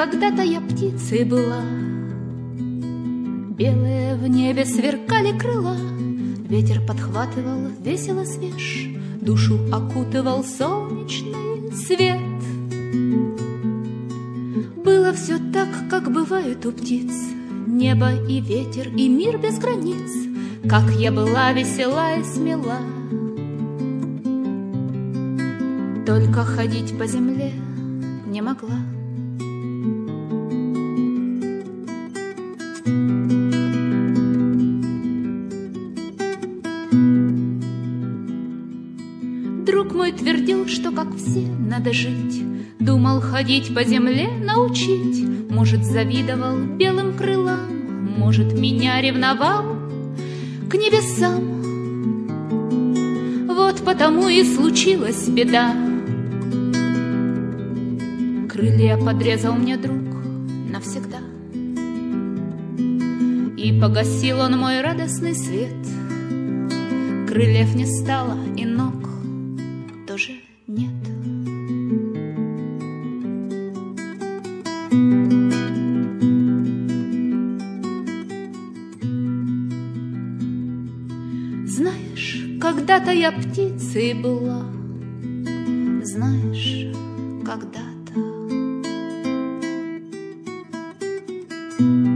когда-то я птицей была, белые в небе сверкали крыла, ветер подхватывал весело свеж, душу окутывал солнечный свет. Было все так, как бывает у птиц, небо и ветер, и мир без границ, как я была весела и смела. Только ходить по земле не могла. Друг мой твердил, что как все надо жить, думал ходить по земле научить. Может, завидовал белым крылам, может, меня ревновал к небесам. Вот потому и случилась беда. Крылья подрезал мне друг навсегда, и погасил он мой радостный свет. Крыльев не стало, и ног тоже нет. Знаешь, когда-то я птицей была, знаешь, когда-то.